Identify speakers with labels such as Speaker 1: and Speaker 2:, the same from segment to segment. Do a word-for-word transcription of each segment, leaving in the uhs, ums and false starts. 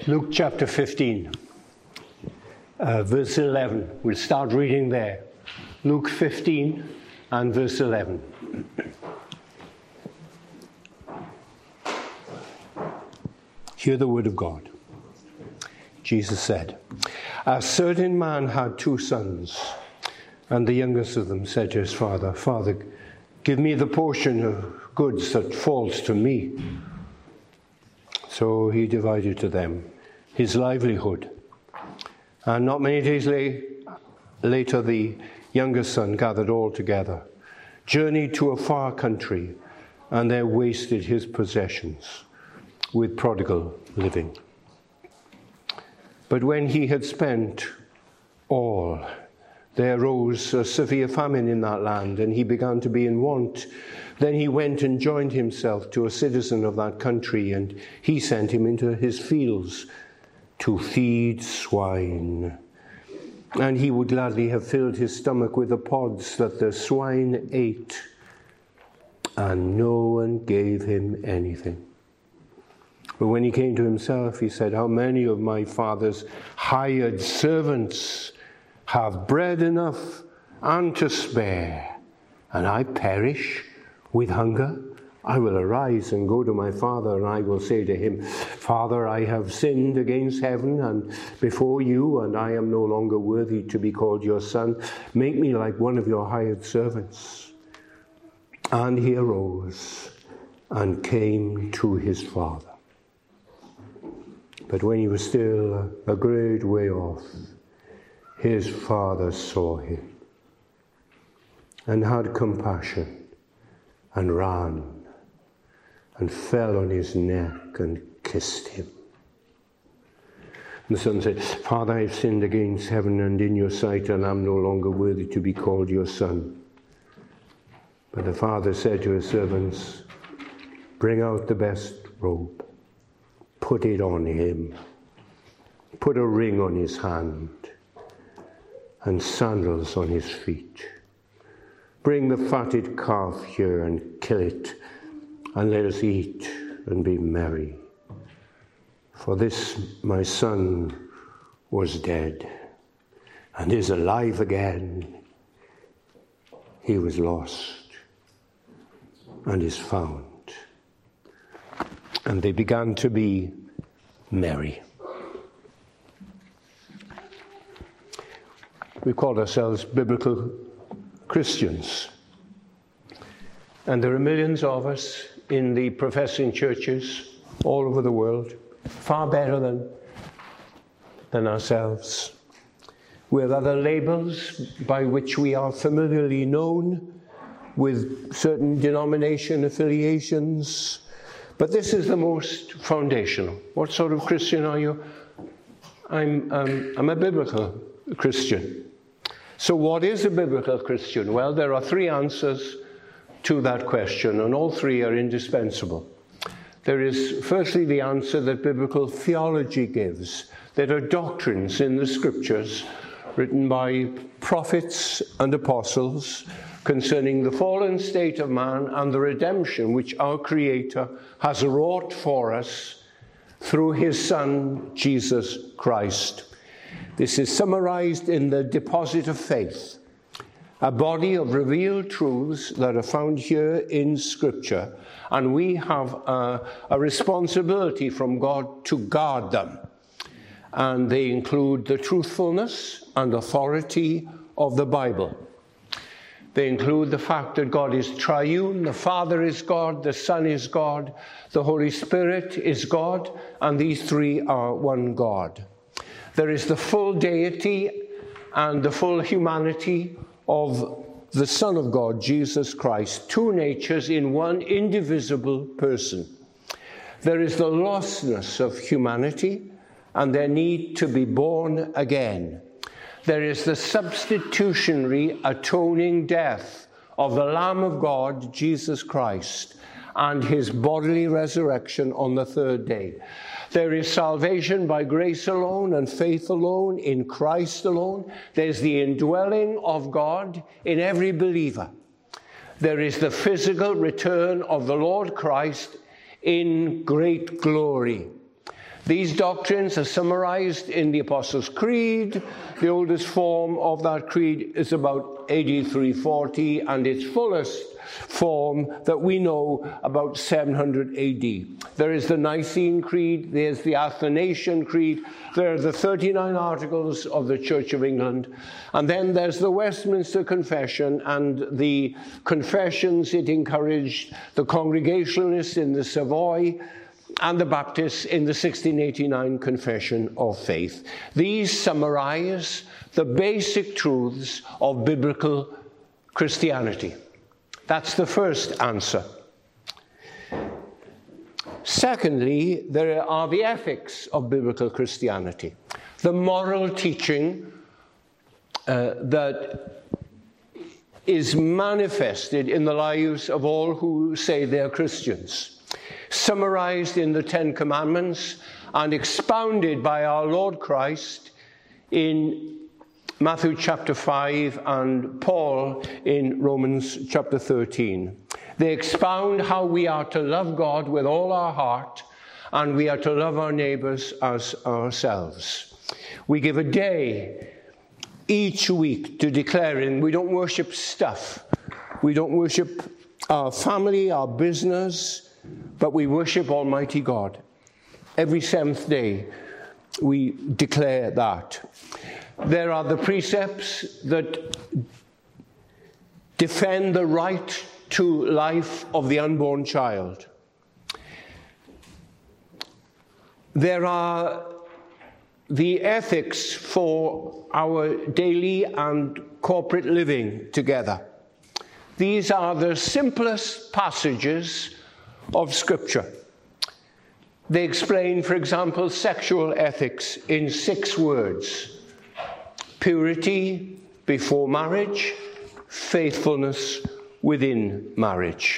Speaker 1: Luke chapter fifteen, uh, verse eleven. We'll start reading there. Luke fifteen and verse eleven. Hear the word of God. Jesus said, "A certain man had two sons, and the youngest of them said to his father, 'Father, give me the portion of goods that falls to me.' So he divided to them his livelihood. And not many days later, the youngest son gathered all together, journeyed to a far country, and there wasted his possessions with prodigal living. But when he had spent all, there arose a severe famine in that land, and he began to be in want. Then he went and joined himself to a citizen of that country, and he sent him into his fields to feed swine. And he would gladly have filled his stomach with the pods that the swine ate, and no one gave him anything. But when he came to himself, he said, 'How many of my father's hired servants have bread enough and to spare, and I perish with hunger? I will arise and go to my father, and I will say to him, Father, I have sinned against heaven and before you, and I am no longer worthy to be called your son. Make me like one of your hired servants.' And he arose and came to his father. But when he was still a great way off, his father saw him and had compassion and ran and fell on his neck and kissed him. And the son said, 'Father, I have sinned against heaven and in your sight, and am no longer worthy to be called your son.' But the father said to his servants, 'Bring out the best robe, put it on him, put a ring on his hand, and sandals on his feet. Bring the fatted calf here and kill it, and let us eat and be merry. For this my son was dead and is alive again. He was lost and is found.' And they began to be merry." We call ourselves biblical Christians. And there are millions of us in the professing churches all over the world, far better than, than ourselves, with other labels by which we are familiarly known, with certain denomination affiliations. But this is the most foundational. What sort of Christian are you? I'm, um, I'm a biblical Christian. So what is a biblical Christian? Well, there are three answers to that question, and all three are indispensable. There is, firstly, the answer that biblical theology gives. There are doctrines in the scriptures written by prophets and apostles concerning the fallen state of man and the redemption which our Creator has wrought for us through his Son, Jesus Christ. This is summarized in the deposit of faith, a body of revealed truths that are found here in Scripture, and we have a, a responsibility from God to guard them. And they include the truthfulness and authority of the Bible. They include the fact that God is triune, the Father is God, the Son is God, the Holy Spirit is God, and these three are one God. There is the full deity and the full humanity of the Son of God, Jesus Christ, two natures in one indivisible person. There is the lostness of humanity and their need to be born again. There is the substitutionary atoning death of the Lamb of God, Jesus Christ, and his bodily resurrection on the third day. There is salvation by grace alone and faith alone, in Christ alone. There's the indwelling of God in every believer. There is the physical return of the Lord Christ in great glory. These doctrines are summarized in the Apostles' Creed. The oldest form of that creed is about A D three forty, and its fullest form that we know about seven hundred A D. There is the Nicene Creed, there's the Athanasian Creed, there are the thirty-nine Articles of the Church of England, and then there's the Westminster Confession and the confessions it encouraged, the Congregationalists in the Savoy, and the Baptists in the sixteen eighty-nine Confession of Faith. These summarize the basic truths of biblical Christianity. That's the first answer. Secondly, there are the ethics of biblical Christianity, the moral teaching uh, that is manifested in the lives of all who say they're Christians, summarized in the Ten Commandments and expounded by our Lord Christ in Matthew chapter five and Paul in Romans chapter thirteen. They expound how we are to love God with all our heart, and we are to love our neighbors as ourselves. We give a day each week to declaring we don't worship stuff. We don't worship our family, our business, but we worship Almighty God. Every seventh day we declare that. There are the precepts that defend the right to life of the unborn child. There are the ethics for our daily and corporate living together. These are the simplest passages of Scripture. They explain, for example, sexual ethics in six words: purity before marriage, faithfulness within marriage.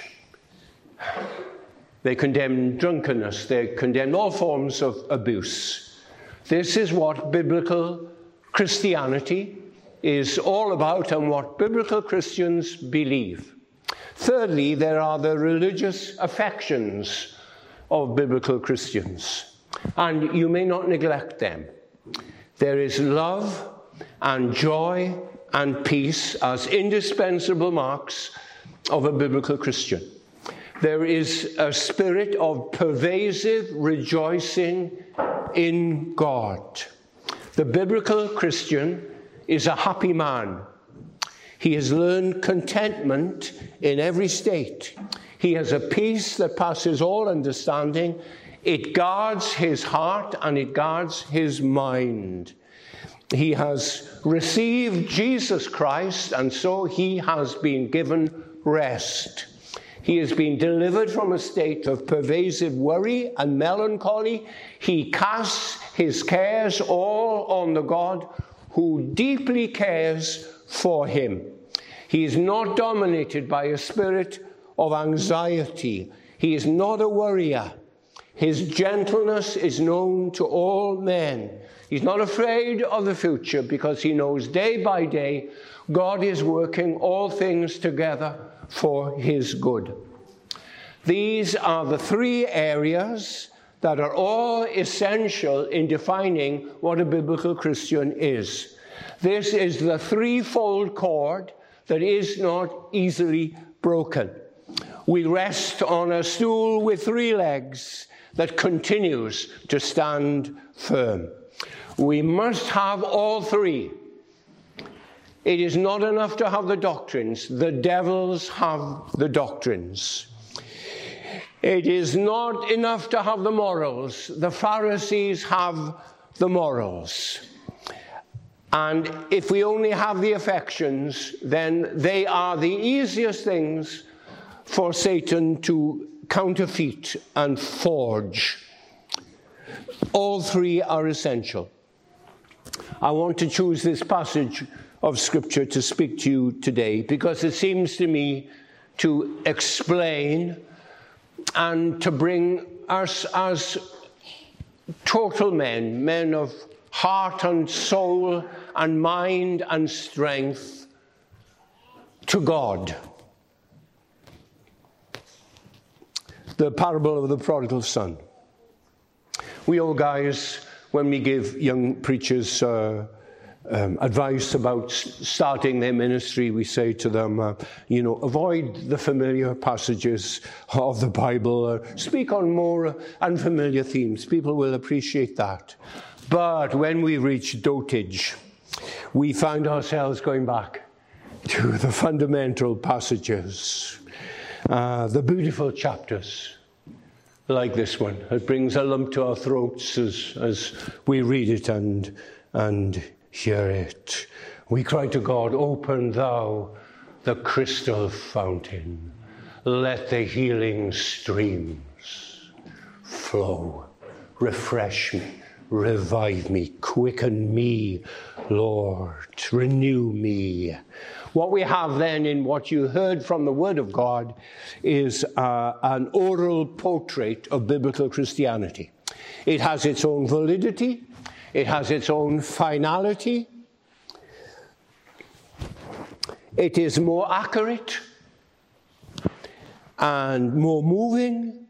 Speaker 1: They condemn drunkenness. They condemn all forms of abuse. This is what biblical Christianity is all about and what biblical Christians believe. Thirdly, there are the religious affections of biblical Christians, and you may not neglect them. There is love and joy and peace as indispensable marks of a biblical Christian. There is a spirit of pervasive rejoicing in God. The biblical Christian is a happy man. He has learned contentment in every state. He has a peace that passes all understanding. It guards his heart and it guards his mind. He has received Jesus Christ, and so he has been given rest. He has been delivered from a state of pervasive worry and melancholy. He casts his cares all on the God who deeply cares for him. He is not dominated by a spirit of anxiety. He is not a worrier. His gentleness is known to all men. He's not afraid of the future because he knows day by day God is working all things together for his good. These are the three areas that are all essential in defining what a biblical Christian is. This is the threefold cord that is not easily broken. We rest on a stool with three legs that continues to stand firm. We must have all three. It is not enough to have the doctrines. The devils have the doctrines. It is not enough to have the morals. The Pharisees have the morals. And if we only have the affections, then they are the easiest things for Satan to counterfeit and forge. All three are essential. I want to choose this passage of Scripture to speak to you today because it seems to me to explain and to bring us as total men, men of heart and soul and mind and strength, to God. The parable of the prodigal son. We old guys, when we give young preachers uh, um, advice about starting their ministry, we say to them, uh, you know, avoid the familiar passages of the Bible. Uh, speak on more unfamiliar themes. People will appreciate that. But when we reach dotage, we find ourselves going back to the fundamental passages, uh, the beautiful chapters, like this one. It brings a lump to our throats as, as we read it and, and hear it. We cry to God, open thou the crystal fountain. Let the healing streams flow. Refresh me, revive me, quicken me, Lord, renew me. What we have then in what you heard from the Word of God is uh, an oral portrait of biblical Christianity. It has its own validity. It has its own finality. It is more accurate and more moving.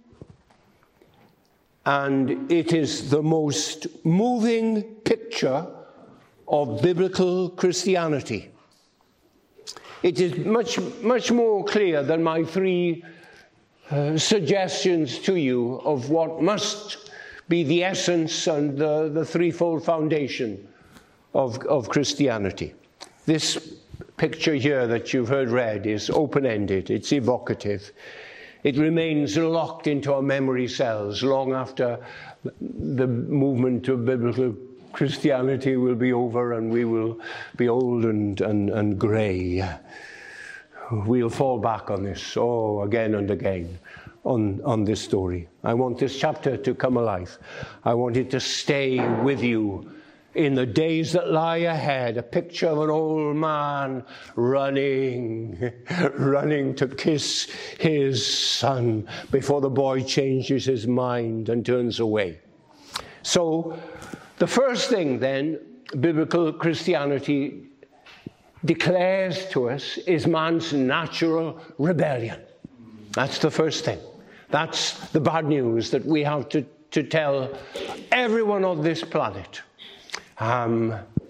Speaker 1: And it is the most moving picture of biblical Christianity. It is much, much more clear than my three uh, suggestions to you of what must be the essence and the, the threefold foundation of, of Christianity. This picture here that you've heard read is open-ended, it's evocative. It remains locked into our memory cells long after the movement of biblical Christianity will be over and we will be old and, and, and grey. We'll fall back on this, oh, again and again, on, on this story. I want this chapter to come alive. I want it to stay with you in the days that lie ahead. A picture of an old man running, running to kiss his son before the boy changes his mind and turns away. So, the first thing then, biblical Christianity declares to us is man's natural rebellion. That's the first thing. That's the bad news that we have to, to tell everyone on this planet. Um,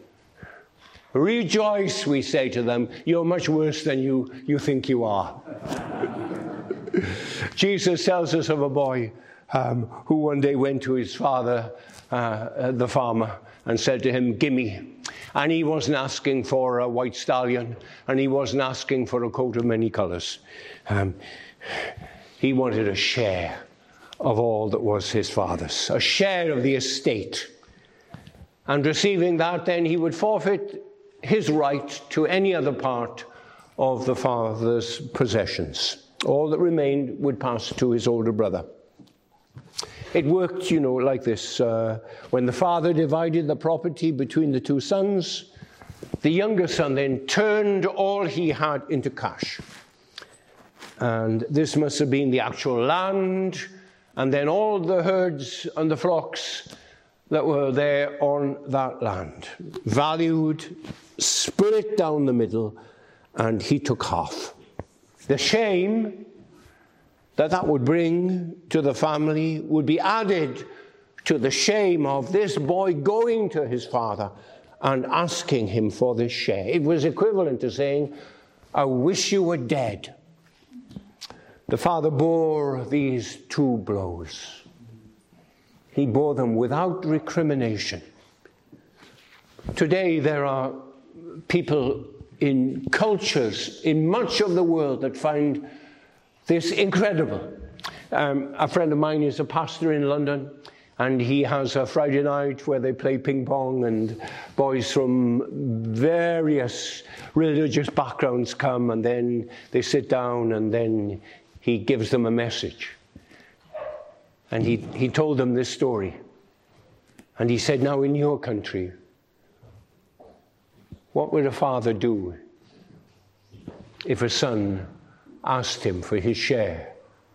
Speaker 1: rejoice, we say to them, you're much worse than you, you think you are. Jesus tells us of a boy um, who one day went to his father, uh, the farmer, and said to him, gimme. And he wasn't asking for a white stallion, and he wasn't asking for a coat of many colours. Um, he wanted a share of all that was his father's, a share of the estate. And receiving that, then he would forfeit his right to any other part of the father's possessions. All that remained would pass to his older brother. It worked, you know, like this. Uh, when the father divided the property between the two sons, the younger son then turned all he had into cash. And this must have been the actual land, and then all the herds and the flocks that were there on that land. Valued, split down the middle, and he took half. The shame that that would bring to the family would be added to the shame of this boy going to his father and asking him for this share. It was equivalent to saying, I wish you were dead. The father bore these two blows. He bore them without recrimination. Today there are people in cultures in much of the world that find this incredible. Um, a friend of mine is a pastor in London, and he has a Friday night where they play ping pong, and boys from various religious backgrounds come, and then they sit down, and then he gives them a message. And he, he told them this story. And he said, now in your country, what would a father do if a son asked him for his share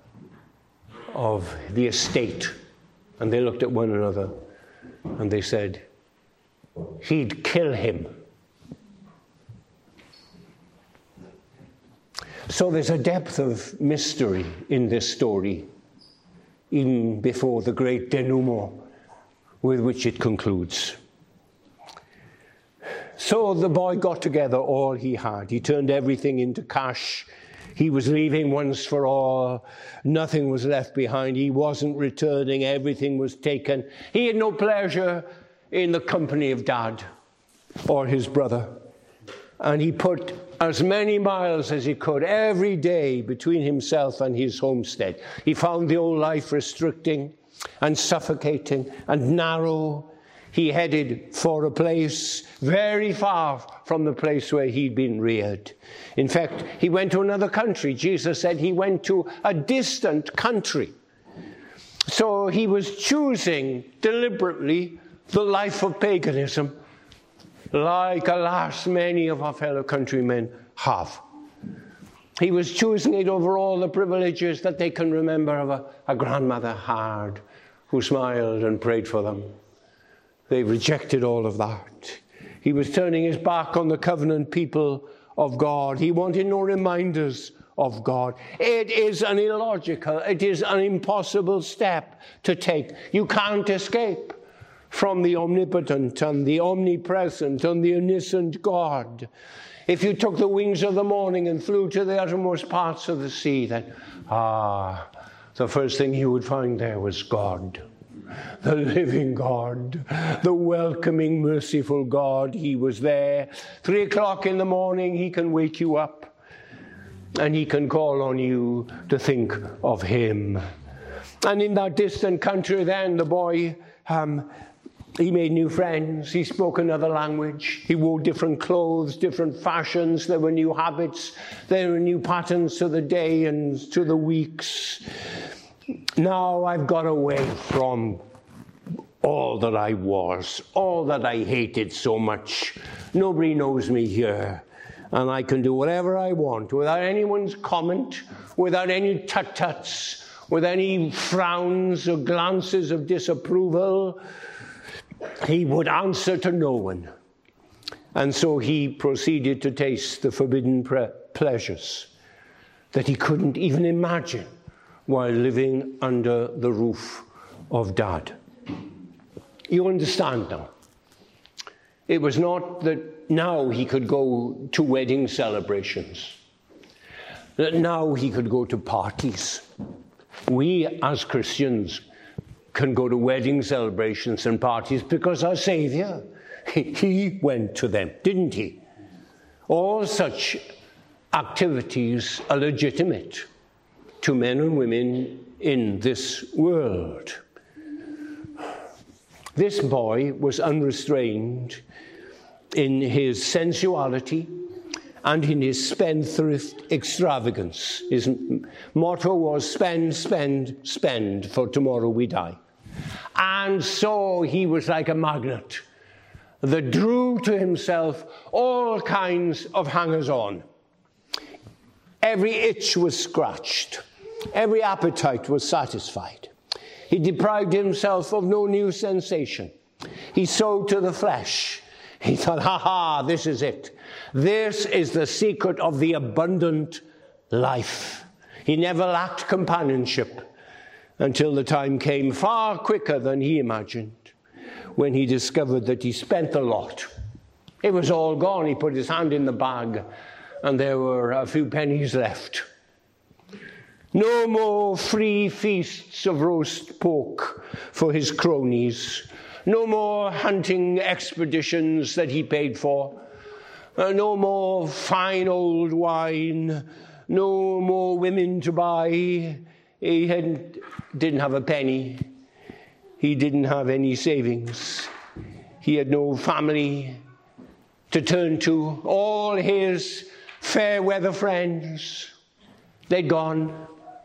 Speaker 1: of the estate? And they looked at one another and they said, he'd kill him. So there's a depth of mystery in this story, even before the great denouement with which it concludes. So the boy got together all he had. He turned everything into cash. He was leaving once for all. Nothing was left behind. He wasn't returning. Everything was taken. He had no pleasure in the company of Dad or his brother. And he put as many miles as he could every day between himself and his homestead. He found the old life restricting and suffocating and narrow. He headed for a place very far from the place where he'd been reared. In fact, he went to another country. Jesus said he went to a distant country. So he was choosing deliberately the life of paganism, like, alas, many of our fellow countrymen have. He was choosing it over all the privileges that they can remember of a, a grandmother had, who smiled and prayed for them. They rejected all of that. He was turning his back on the covenant people of God. He wanted no reminders of God. It is an illogical, it is an impossible step to take. You can't escape from the omnipotent and the omnipresent and the omniscient God. If you took the wings of the morning and flew to the uttermost parts of the sea, then, ah, the first thing you would find there was God. The living God, the welcoming, merciful God. He was there. Three o'clock in the morning, he can wake you up and he can call on you to think of him. And in that distant country then, the boy, um, he made new friends. He spoke another language. He wore different clothes, different fashions. There were new habits. There were new patterns to the day and to the weeks. Now I've got away from all that I was, all that I hated so much. Nobody knows me here, and I can do whatever I want without anyone's comment, without any tut-tuts, with any frowns or glances of disapproval. He would answer to no one. And so he proceeded to taste the forbidden pre- pleasures that he couldn't even imagine while living under the roof of Dad. You understand now? It was not that now he could go to wedding celebrations, that now he could go to parties. We, as Christians, can go to wedding celebrations and parties because our Saviour, he went to them, didn't he? All such activities are legitimate to men and women in this world. This boy was unrestrained in his sensuality and in his spendthrift extravagance. His motto was spend, spend, spend, for tomorrow we die. And so he was like a magnet that drew to himself all kinds of hangers-on. Every itch was scratched. Every appetite was satisfied. He deprived himself of no new sensation. He sowed to the flesh. He thought, ha ha, this is it. This is the secret of the abundant life. He never lacked companionship until the time came, far quicker than he imagined, when he discovered that he spent a lot. It was all gone. He put his hand in the bag, and there were a few pennies left. No more free feasts of roast pork for his cronies. No more hunting expeditions that he paid for. Uh, no more fine old wine. No more women to buy. He had, didn't have a penny. He didn't have any savings. He had no family to turn to. All his fair weather friends, they'd gone.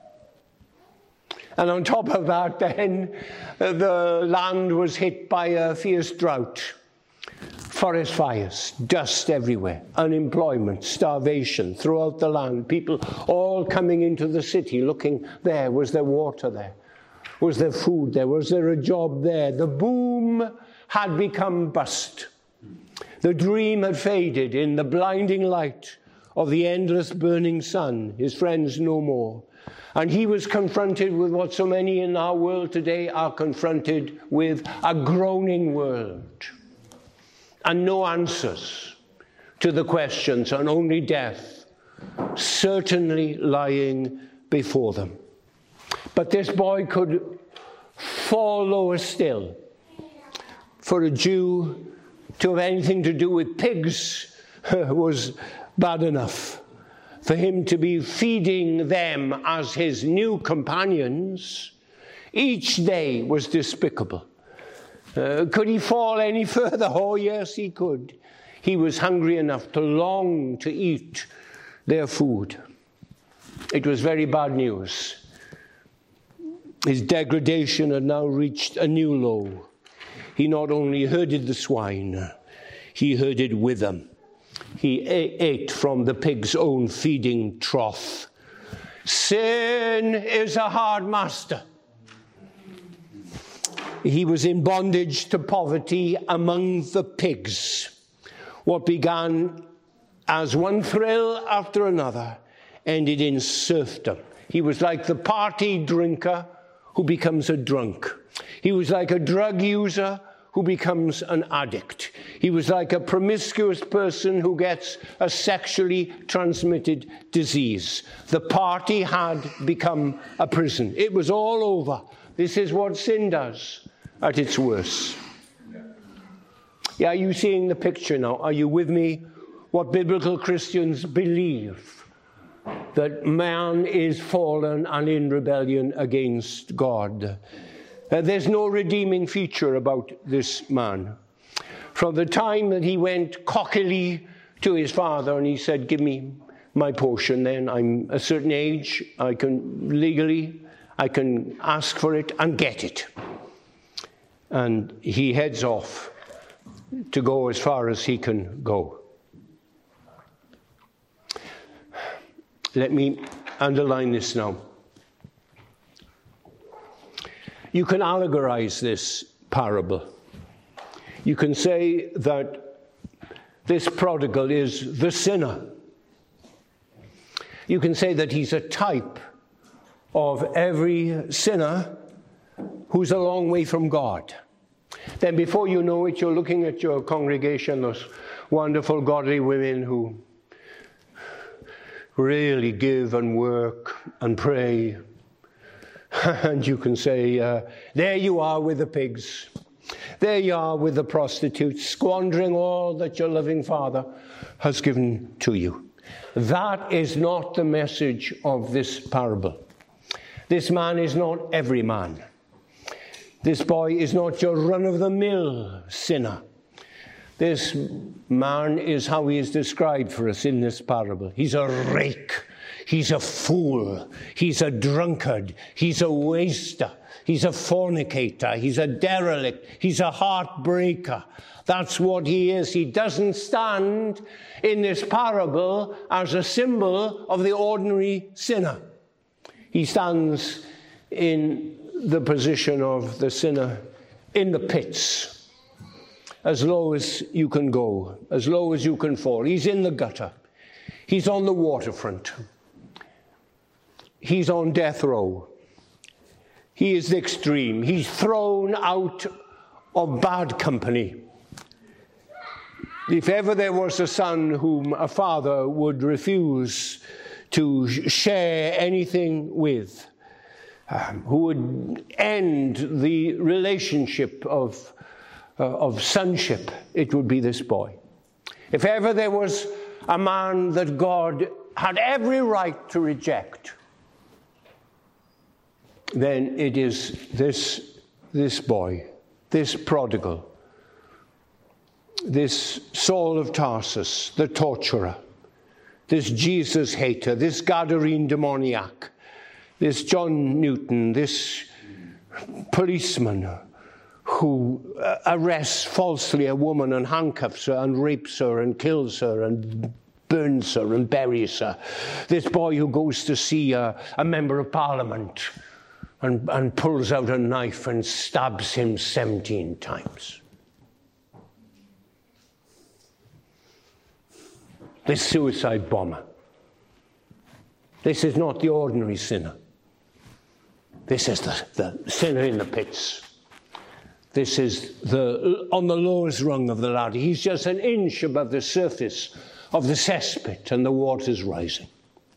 Speaker 1: And on top of that, then, the land was hit by a fierce drought. Forest fires, dust everywhere, unemployment, starvation throughout the land. People all coming into the city looking there. Was there water there? Was there food there? Was there a job there? The boom had become bust. The dream had faded in the blinding light of the endless burning sun. His friends no more. And he was confronted with what so many in our world today are confronted with, a groaning world. And no answers to the questions, and only death certainly lying before them. But this boy could fall lower still. For a Jew to have anything to do with pigs was bad enough. For him to be feeding them as his new companions each day was despicable. Uh, could he fall any further? Oh, yes, he could. He was hungry enough to long to eat their food. It was very bad news. His degradation had now reached a new low. He not only herded the swine, he herded with them. He ate from the pig's own feeding trough. Sin is a hard master. He was in bondage to poverty among the pigs. What began as one thrill after another ended in serfdom. He was like the party drinker who becomes a drunk. He was like a drug user who becomes an addict. He was like a promiscuous person who gets a sexually transmitted disease. The party had become a prison. It was all over. This is what sin does at its worst. Yeah, are you seeing the picture now? Are you with me? What biblical Christians believe, that man is fallen and in rebellion against God. Uh, there's no redeeming feature about this man. From the time that he went cockily to his father and he said, give me my portion, then I'm a certain age, I can legally, I can ask for it and get it. And he heads off to go as far as he can go. Let me underline this now. You can allegorize this parable. You can say that this prodigal is the sinner. You can say that he's a type of every sinner who's a long way from God. Then before you know it, you're looking at your congregation, those wonderful godly women who really give and work and pray. And you can say, uh, there you are with the pigs. There you are with the prostitutes, squandering all that your loving Father has given to you. That is not the message of this parable. This man is not every man. This boy is not your run-of-the-mill sinner. This man is how he is described for us in this parable. He's a rake. He's a fool. He's a drunkard. He's a waster. He's a fornicator. He's a derelict. He's a heartbreaker. That's what he is. He doesn't stand in this parable as a symbol of the ordinary sinner. He stands in the position of the sinner in the pits, as low as you can go, as low as you can fall. He's in the gutter. He's on the waterfront. He's on death row. He is the extreme. He's thrown out of bad company. If ever there was a son whom a father would refuse to share anything with, um, who would end the relationship of, uh, of sonship, it would be this boy. If ever there was a man that God had every right to reject, then it is this, this boy, this prodigal, this Saul of Tarsus, the torturer, this Jesus hater, this Gadarene demoniac, this John Newton, this policeman who arrests falsely a woman and handcuffs her and rapes her and kills her and burns her and buries her. This boy who goes to see a, a member of parliament and, and pulls out a knife and stabs him seventeen times. This suicide bomber. This is not the ordinary sinner. This is the, the sinner in the pits. This is the on the lowest rung of the ladder. He's just an inch above the surface of the cesspit, and the water's rising.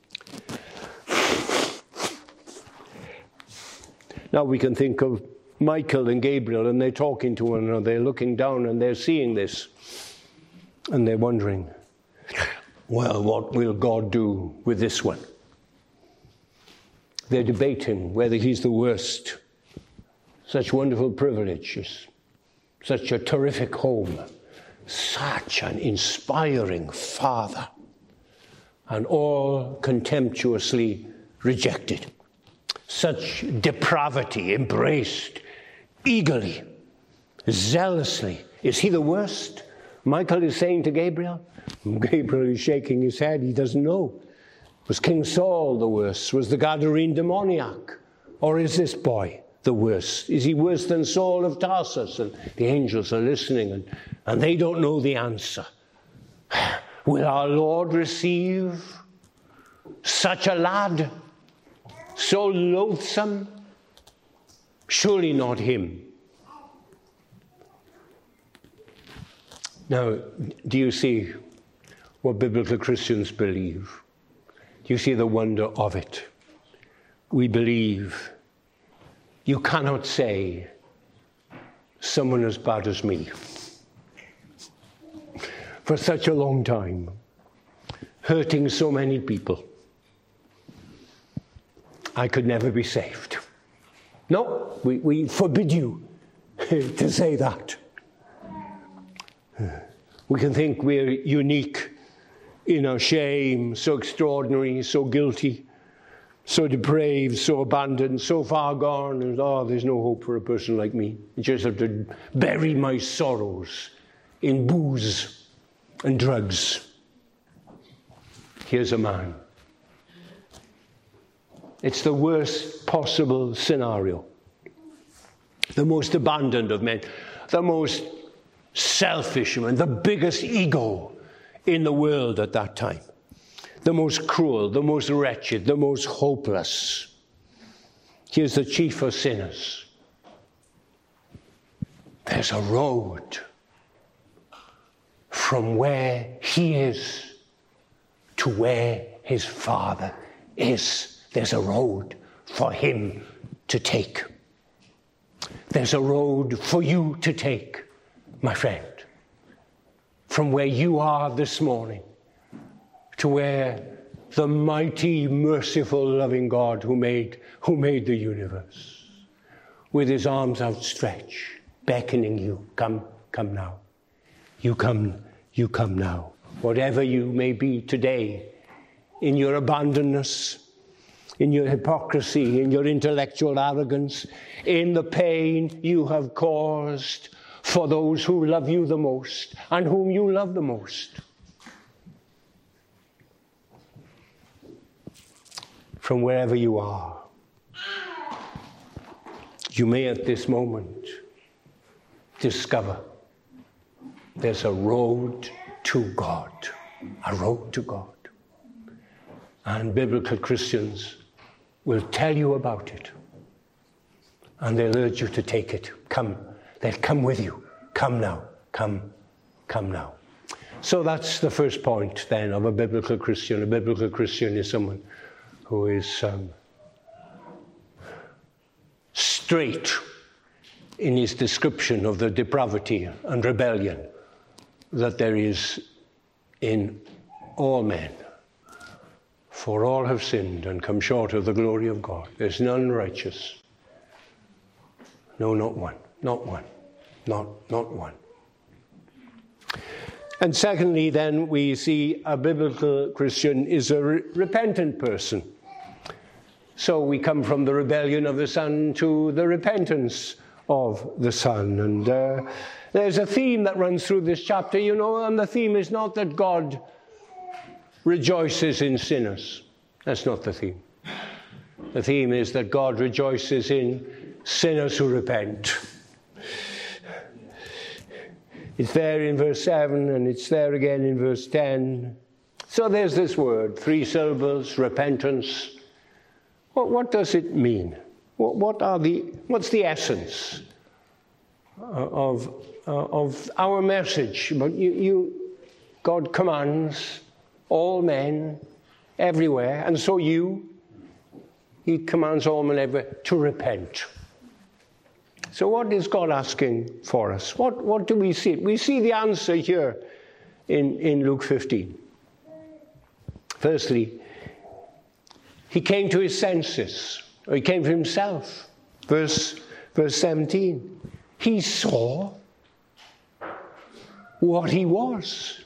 Speaker 1: Now we can think of Michael and Gabriel, and they're talking to one another. They're looking down and they're seeing this. And they're wondering, well, what will God do with this one? They're debating whether he's the worst. Such wonderful privileges, such a terrific home, such an inspiring father, and all contemptuously rejected. Such depravity embraced eagerly, zealously. Is he the worst? Michael is saying to Gabriel. Gabriel is shaking his head. He doesn't know. Was King Saul the worst? Was the Gadarene demoniac? Or is this boy the worst? Is he worse than Saul of Tarsus? And the angels are listening, and, and they don't know the answer. Will our Lord receive such a lad? So loathsome? Surely not him. Now, do you see what biblical Christians believe? Do you see the wonder of it? We believe you cannot say someone as bad as me for such a long time, hurting so many people. I could never be saved. No, we, we forbid you to say that. We can think we're unique in our shame, so extraordinary, so guilty, so depraved, so abandoned, so far gone, and oh, there's no hope for a person like me. I just have to bury my sorrows in booze and drugs. Here's a man. It's the worst possible scenario. The most abandoned of men, the most selfish man, the biggest ego in the world at that time. The most cruel, the most wretched, the most hopeless. Here's the chief of sinners. There's a road from where he is to where his Father is. There's a road for him to take. There's a road for you to take, my friend, from where you are this morning to where the mighty, merciful, loving God who made, who made the universe, with his arms outstretched, beckoning you, come, come now. You come, you come now. Whatever you may be today, in your abandonness, in your hypocrisy, in your intellectual arrogance, in the pain you have caused for those who love you the most and whom you love the most. From wherever you are, you may at this moment discover there's a road to God, a road to God. And biblical Christians will tell you about it. And they'll urge you to take it. Come. They'll come with you. Come now. Come. Come now. So that's the first point then of a biblical Christian. A biblical Christian is someone who is um, straight in his description of the depravity and rebellion that there is in all men. For all have sinned and come short of the glory of God. There's none righteous. No, not one. Not one. Not, not one. And secondly, then, we see a biblical Christian is a re- repentant person. So we come from the rebellion of the Son to the repentance of the Son. And uh, there's a theme that runs through this chapter, you know, and the theme is not that God rejoices in sinners. That's not the theme. The theme is that God rejoices in sinners who repent. It's there in verse seven, and it's there again in verse ten. So there's this word, three syllables, repentance. What, what does it mean? What, what are the, what's the essence of, uh, of our message? But you, you, God commands all men everywhere, and so you, he commands all men everywhere to repent. So what is God asking for us? What, what do we see? We see the answer here in, in Luke fifteen. Firstly, he came to his senses, or he came to himself. Verse, verse seventeen. He saw what he was.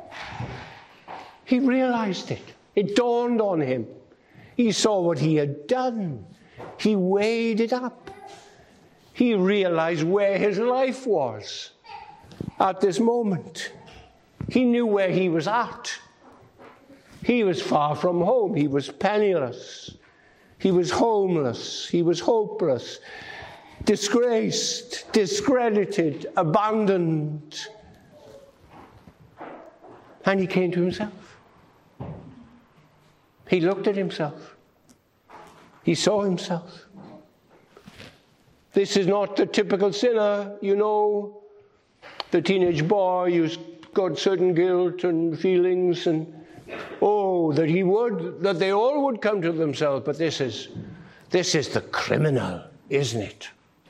Speaker 1: He realized it. It dawned on him. He saw what he had done. He weighed it up. He realized where his life was at this moment. He knew where he was at. He was far from home. He was penniless. He was homeless. He was hopeless, disgraced, discredited, abandoned. And he came to himself. He looked at himself. He saw himself. This is not the typical sinner, you know, the teenage boy who's got certain guilt and feelings, and oh, that he would, that they all would come to themselves. But this is, this is the criminal, isn't it?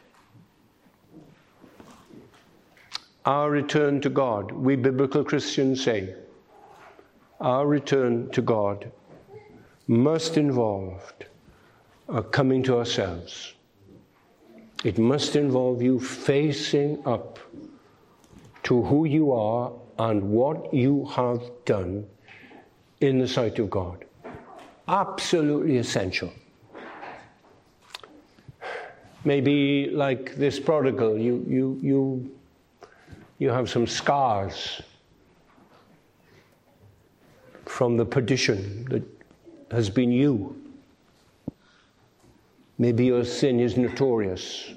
Speaker 1: Our return to God, we biblical Christians say, our return to God must involve a coming to ourselves. It must involve you facing up to who you are and what you have done in the sight of God. Absolutely essential. Maybe like this prodigal, you you you you have some scars from the perdition that has been you. Maybe your sin is notorious.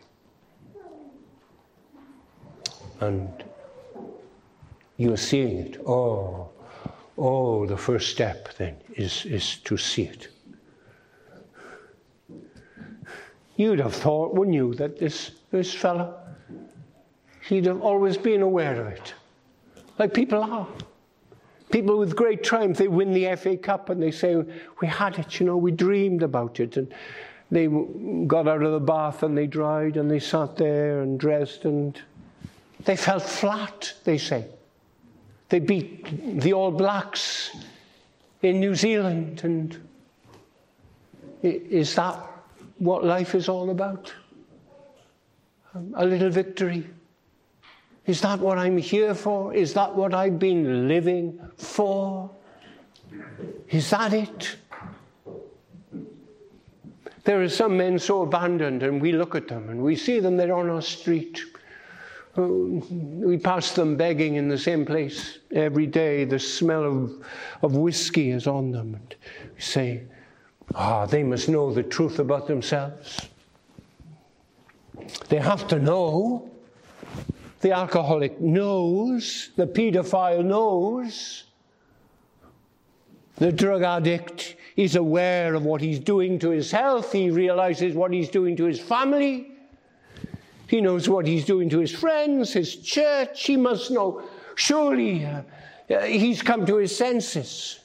Speaker 1: And you're seeing it. Oh, oh, the first step then is, is to see it. You'd have thought, wouldn't you, that this, this fella, he'd have always been aware of it. Like people are. People with great triumph, they win the F A Cup and they say, we had it, you know, we dreamed about it. And they got out of the bath and they dried and they sat there and dressed and they felt flat, they say. They beat the All Blacks in New Zealand. And is that what life is all about? A little victory. Is that what I'm here for? Is that what I've been living for? Is that it? There are some men so abandoned, and we look at them and we see them, they're on our street. We pass them begging in the same place every day. The smell of, of whiskey is on them. And we say, ah, oh, they must know the truth about themselves. They have to know. The alcoholic knows. The paedophile knows. The drug addict is aware of what he's doing to his health. He realizes what he's doing to his family. He knows what he's doing to his friends, his church. He must know. Surely uh, uh, he's come to his senses.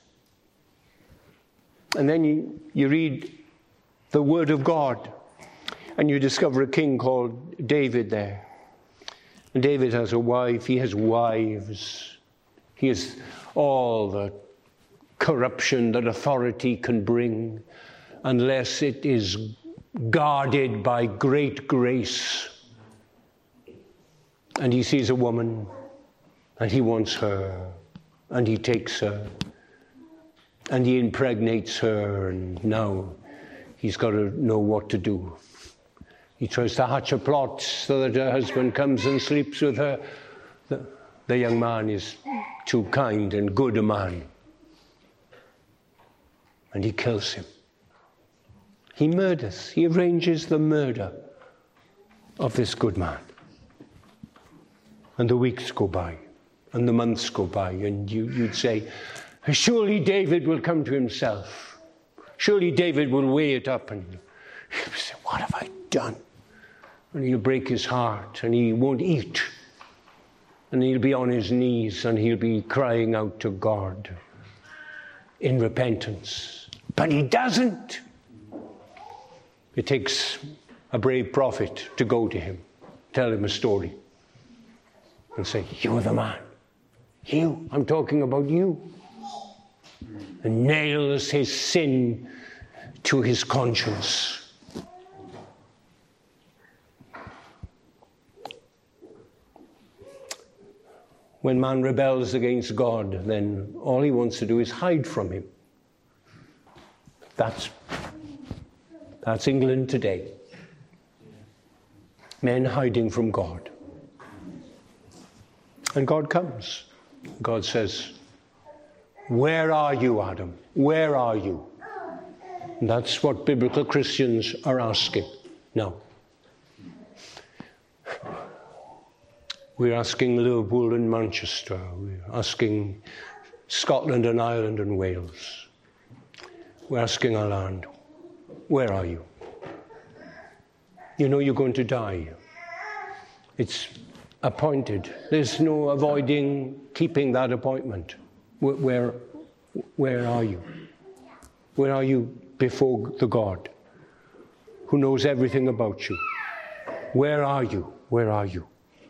Speaker 1: And then you, you read the Word of God, and you discover a king called David there. And David has a wife. He has wives. He has all the corruption that authority can bring, unless it is guarded by great grace. And he sees a woman, and he wants her, and he takes her, and he impregnates her, and now he's got to know what to do. He tries to hatch a plot so that her husband comes and sleeps with her. The, the young man is too kind and good a man. And he kills him. He murders. He arranges the murder of this good man. And the weeks go by, and the months go by, and you, you'd say, Surely David will come to himself. Surely David will weigh it up and he'll say, what have I done? And he'll break his heart and he won't eat. And he'll be on his knees and he'll be crying out to God in repentance. But he doesn't. It takes a brave prophet to go to him, tell him a story, and say, you're the man. You, I'm talking about you. And nails his sin to his conscience. When man rebels against God, then all he wants to do is hide from him. That's, that's England today. Men hiding from God. And God comes. God says, where are you, Adam? Where are you? And that's what biblical Christians are asking now. We're asking Liverpool and Manchester. We're asking Scotland and Ireland and Wales. We're asking our land, where are you? You know you're going to die. It's appointed. There's no avoiding keeping that appointment. Where, where, where are you? Where are you before the God who knows everything about you? Where are you? Where are you?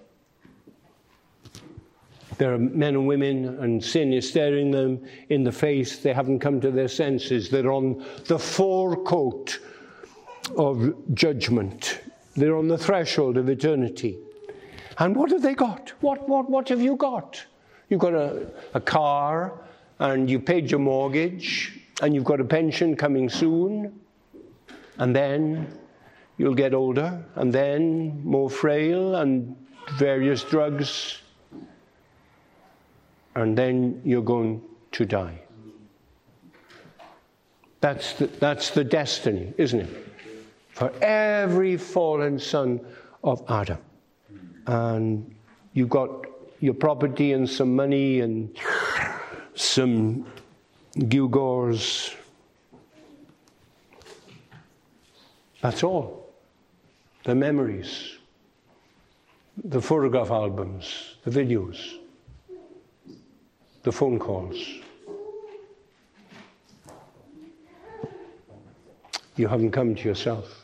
Speaker 1: There are men and women, and sin is staring them in the face. They haven't come to their senses. They're on the forecourt of judgment. They're on the threshold of eternity. And what have they got? What, what, what have you got? You've got a, a car, and you paid your mortgage, and you've got a pension coming soon, and then you'll get older, and then more frail, and various drugs, and then you're going to die. That's the, that's the destiny, isn't it? For every fallen son of Adam. And you've got your property and some money and some gewgaws. That's all. The memories, the photograph albums, the videos, the phone calls. You haven't come to yourself.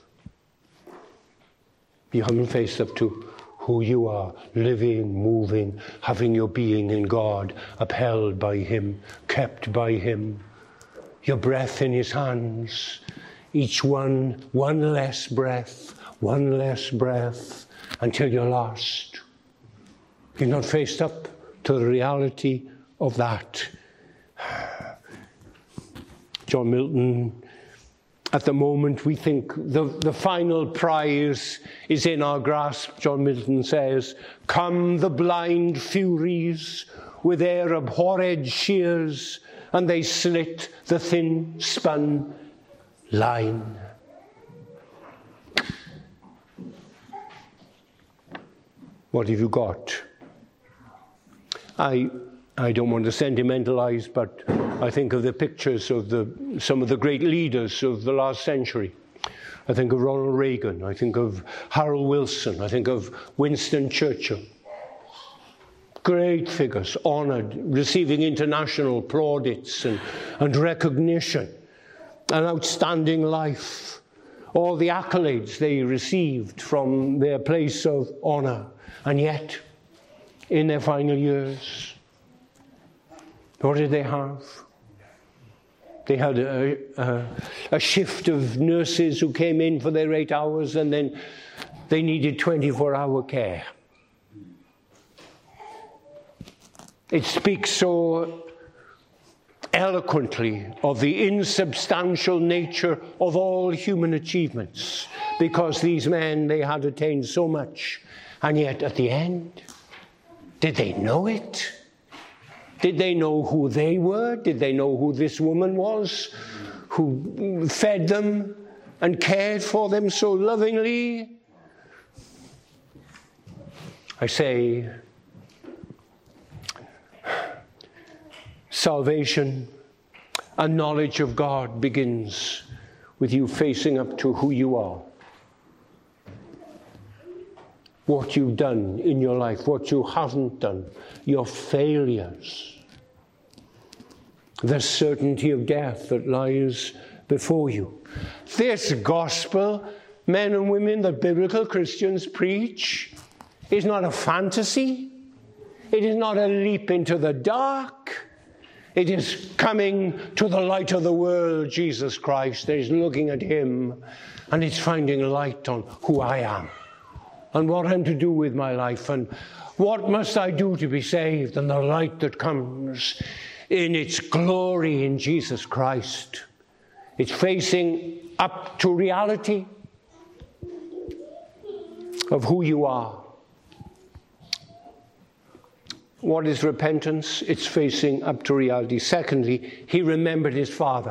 Speaker 1: You haven't faced up to who you are, living, moving, having your being in God, upheld by Him, kept by Him, your breath in His hands, each one, one less breath, one less breath, until you're lost. You're not faced up to the reality of that. John Milton, at the moment we think the, the final prize is in our grasp. John Milton says, come the blind furies with their abhorred shears, and they slit the thin spun line. What have you got? I I don't want to sentimentalize, but I think of the pictures of the some of the great leaders of the last century. I think of Ronald Reagan. I think of Harold Wilson. I think of Winston Churchill. Great figures, honoured, receiving international plaudits and, and recognition, an outstanding life, all the accolades they received from their place of honour. And yet, in their final years, what did they have? They had a, a, a shift of nurses who came in for their eight hours, and then they needed twenty-four hour care. It speaks so eloquently of the insubstantial nature of all human achievements, because these men, they had attained so much, and yet at the end, did they know it? Did they know who they were? Did they know who this woman was, who fed them and cared for them so lovingly? salvation and knowledge of God begins with you facing up to who you are, what you've done in your life, what you haven't done, your failures, the certainty of death that lies before you. This gospel, men and women, that biblical Christians preach is not a fantasy. It is not a leap into the dark. It is coming to the light of the world, Jesus Christ. It is looking at him, and it's finding light on who I am and what I'm to do with my life and what must I do to be saved, and the light that comes in its glory in Jesus Christ. It's facing up to reality of who you are. What is repentance? It's facing up to reality. Secondly, he remembered his father.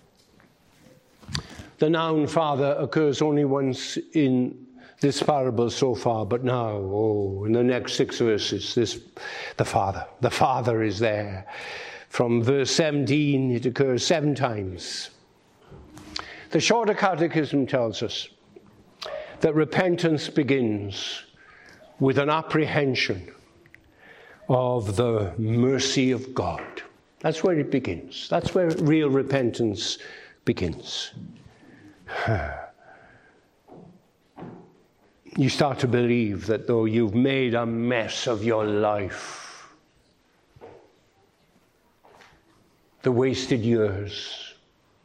Speaker 1: The noun father occurs only once in this parable so far, but now, oh, in the next six verses, this, the father. The father is there. From verse seventeen, it occurs seven times. The Shorter Catechism tells us that repentance begins with an apprehension of the mercy of God. That's where it begins. That's where real repentance begins. You start to believe that though you've made a mess of your life, the wasted years,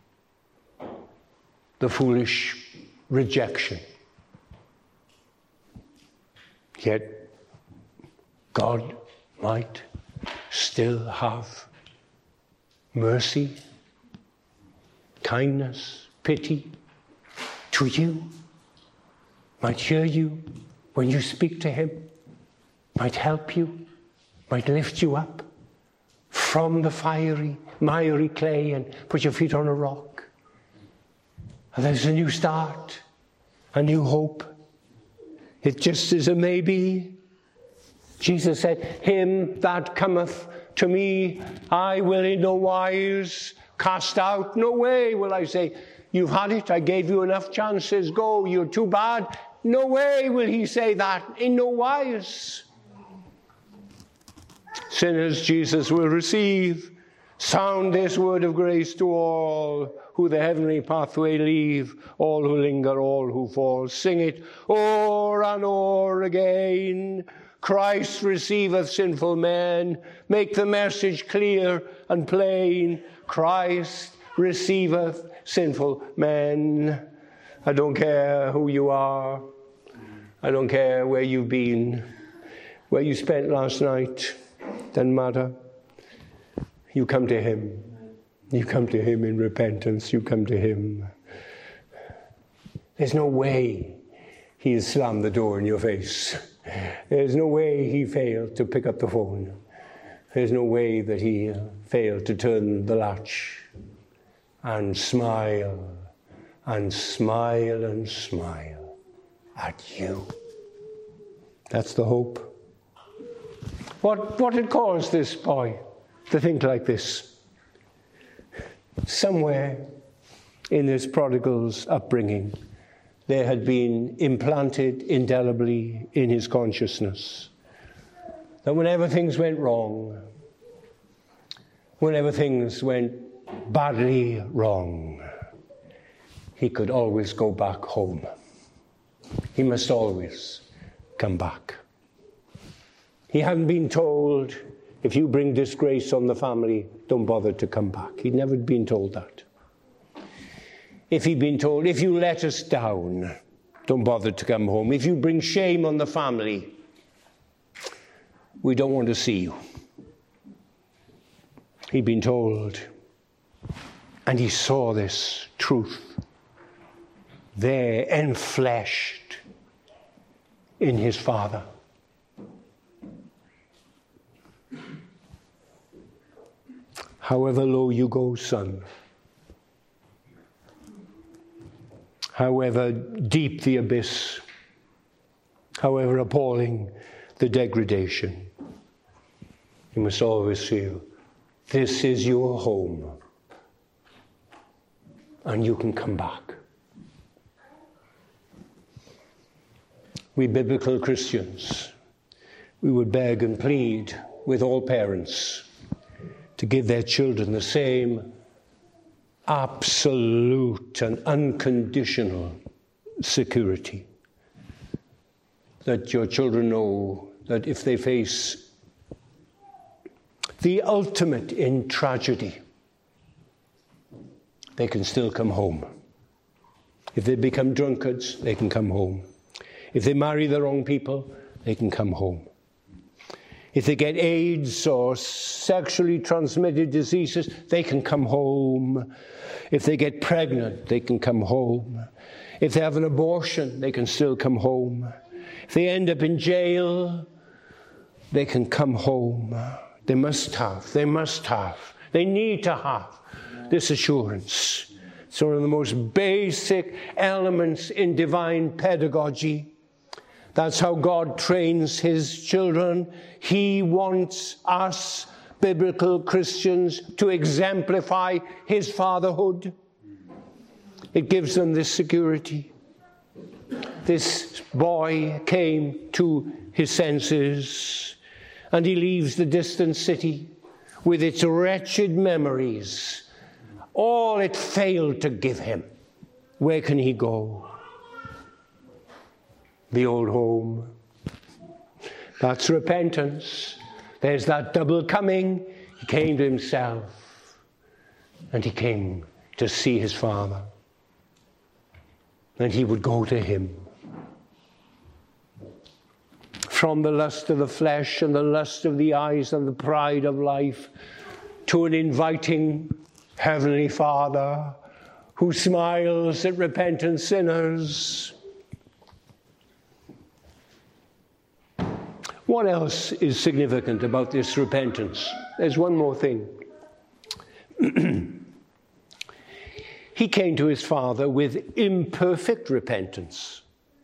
Speaker 1: the foolish rejection, yet God might still have mercy, kindness, pity to you, might hear you when you speak to him, might help you, might lift you up from the fiery, miry clay and put your feet on a rock. And there's a new start, a new hope. It just is a maybe. Jesus said, him that cometh to me, I will in no wise cast out. No way will I say, you've had it, I gave you enough chances, go, you're too bad. No way will he say that, in no wise. Sinners Jesus will receive. Sound this word of grace to all who the heavenly pathway leave, all who linger, all who fall. Sing it o'er and o'er again. Christ receiveth sinful men. Make the message clear and plain. Christ receiveth sinful men. I don't care who you are. I don't care where you've been, where you spent last night. Doesn't matter. You come to him. You come to him in repentance. You come to him. There's no way he has slammed the door in your face. There's no way he failed to pick up the phone. There's no way that he failed to turn the latch and smile and smile and smile at you. That's the hope. What, what had caused this boy to think like this? Somewhere in this prodigal's upbringing, there had been implanted indelibly in his consciousness that whenever things went wrong, whenever things went badly wrong, he could always go back home. He must always come back. He hadn't been told, if you bring disgrace on the family, don't bother to come back. He'd never been told that. If he'd been told, if you let us down, don't bother to come home. If you bring shame on the family, we don't want to see you. He'd been told, and he saw this truth there enfleshed in his father. However low you go, son, however deep the abyss, however appalling the degradation, you must always feel this is your home, and you can come back. We biblical Christians, we would beg and plead with all parents to give their children the same absolute and unconditional security, that your children know that if they face the ultimate in tragedy, they can still come home. If they become drunkards, they can come home. If they marry the wrong people, they can come home. If they get AIDS or sexually transmitted diseases, they can come home. If they get pregnant, they can come home. If they have an abortion, they can still come home. If they end up in jail, they can come home. They must have, they must have, they need to have this assurance. It's one of the most basic elements in divine pedagogy. That's how God trains his children. He wants us, biblical Christians, to exemplify his fatherhood. It gives them this security. This boy came to his senses, and he leaves the distant city with its wretched memories. All it failed to give him. Where can he go? The old home. That's repentance. There's that double coming. He came to himself, and he came to see his Father. And he would go to him. From the lust of the flesh and the lust of the eyes and the pride of life to an inviting Heavenly Father who smiles at repentant sinners. What else is significant about this repentance? There's one more thing. He came to his Father with imperfect repentance.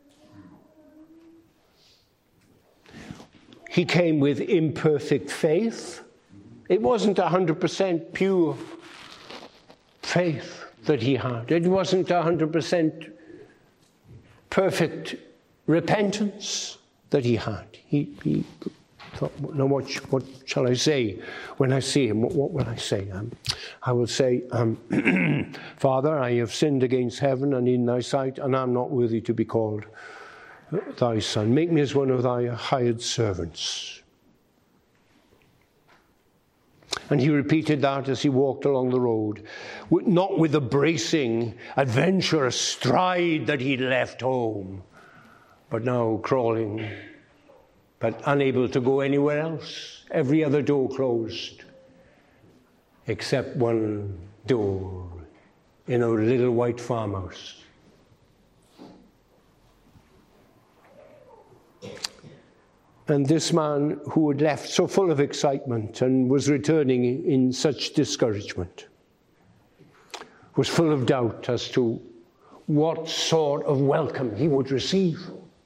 Speaker 1: He came with imperfect faith. It wasn't one hundred percent pure faith that he had. It wasn't one hundred percent perfect repentance that he had. He, he thought, now what, what shall I say when I see him? What, what will I say? Um, I will say, um, Father, I have sinned against heaven and in thy sight, and I'm not worthy to be called thy son. Make me as one of thy hired servants. And he repeated that as he walked along the road, not with the bracing, adventurous stride that he'd left home, but now crawling, but unable to go anywhere else. Every other door closed, except one door in a little white farmhouse. And this man who had left so full of excitement and was returning in such discouragement was full of doubt as to what sort of welcome he would receive.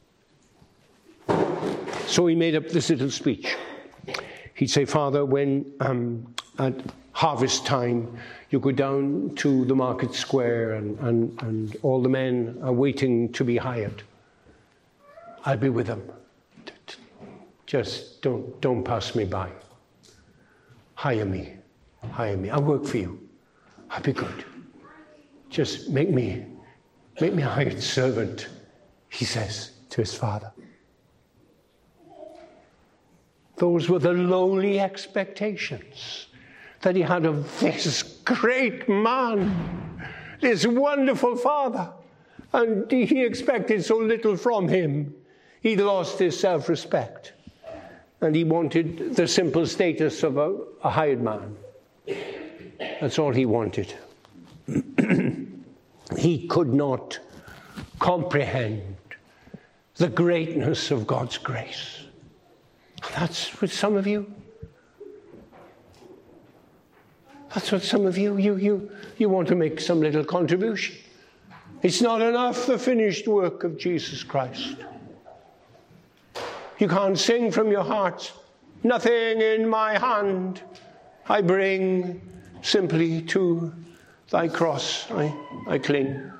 Speaker 1: So he made up this little speech. He'd say, Father, when um, at harvest time you go down to the market square and, and, and all the men are waiting to be hired, I'll be with them. Just don't don't pass me by. Hire me. Hire me. I'll work for you. I'll be good. Just make me make me a hired servant, he says to his Father. Those were the lowly expectations that he had of this great man, this wonderful Father. And he expected so little from him. He lost his self-respect. And he wanted the simple status of a, a hired man. That's all he wanted. He could not comprehend the greatness of God's grace. That's what some of you, that's what some of you, you, you, you want to make some little contribution. It's not enough, the finished work of Jesus Christ. You can't sing from your heart, nothing in my hand, I bring simply to thy cross, I, I cling.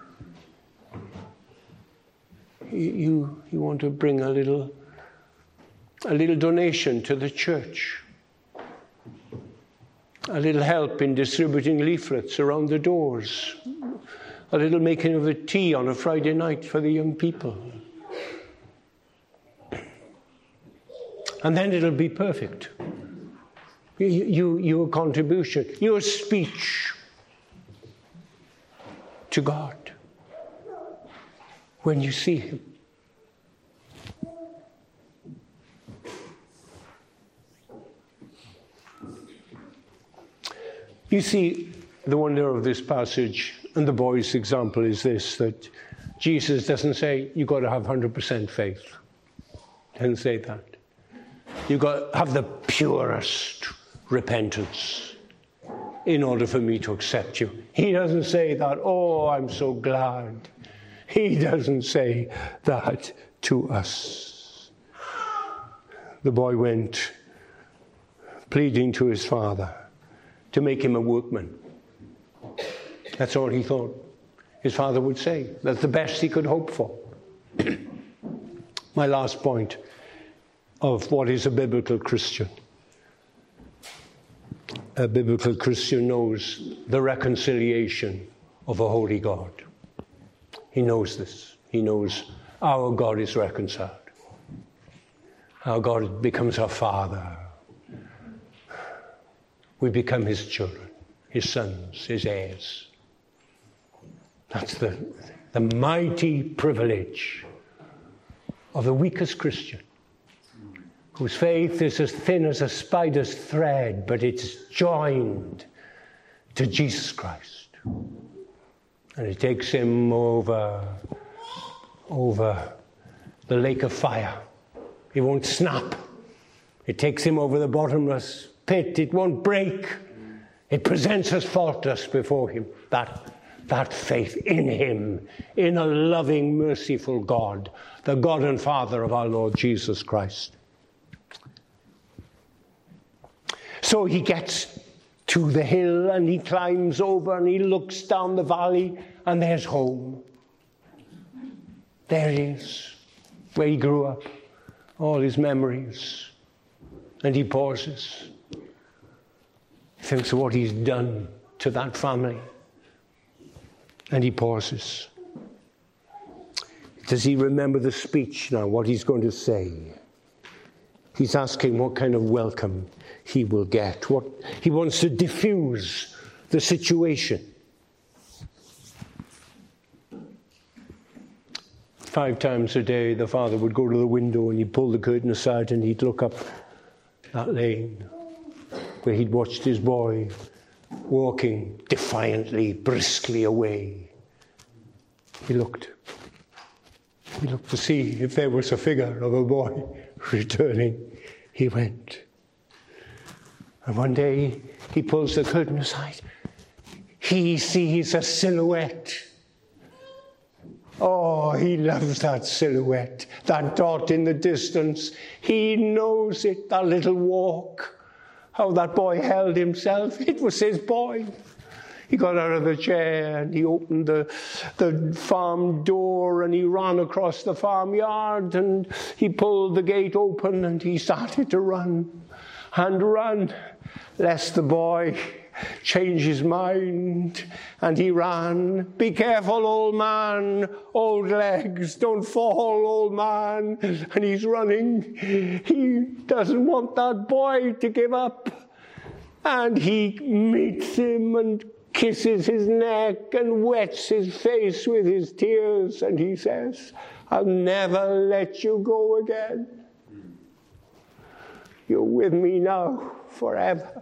Speaker 1: You, you want to bring a little, a little donation to the church. A little help in distributing leaflets around the doors. A little making of a tea on a Friday night for the young people. And then it'll be perfect. You, you, your contribution, your speech to God when you see him. You see, the wonder of this passage and the boy's example is this, that Jesus doesn't say, you've got to have one hundred percent faith. He doesn't say that. You've got to have the purest repentance in order for me to accept you. He doesn't say that, oh, I'm so glad. He doesn't say that to us. The boy went pleading to his father to make him a workman. That's all he thought his father would say. That's the best he could hope for. My last point of what is a biblical Christian. A biblical Christian knows the reconciliation of a holy God. He knows this. He knows our God is reconciled. Our God becomes our Father. We become his children, his sons, his heirs. That's the, the mighty privilege of the weakest Christian, whose faith is as thin as a spider's thread, but it's joined to Jesus Christ. And it takes him over, over the lake of fire. He won't snap. It takes him over the bottomless pit. It won't break. It presents us faultless before him. That, that faith in him, in a loving, merciful God, the God and Father of our Lord Jesus Christ. So he gets to the hill and he climbs over and he looks down the valley and there's home. There he is, where he grew up, all his memories. And he pauses. He thinks of what he's done to that family. And he pauses. Does he remember the speech now, what he's going to say? He's asking what kind of welcome he will get. What he wants to diffuse the situation. Five times a day, the father would go to the window and he'd pull the curtain aside and he'd look up that lane where he'd watched his boy walking defiantly, briskly away. He looked. He looked to see if there was a figure of a boy returning. He went. And one day he pulls the curtain aside. He sees a silhouette. Oh, he loves that silhouette, that dot in the distance. He knows it, that little walk, how that boy held himself. It was his boy. He got out of the chair and he opened the, the farm door and he ran across the farmyard and he pulled the gate open and he started to run and run, lest the boy change his mind. And he ran. Be careful, old man, old legs, don't fall, old man. And he's running. He doesn't want that boy to give up. And he meets him and kisses his neck and wets his face with his tears. And he says, I'll never let you go again. You're with me now forever.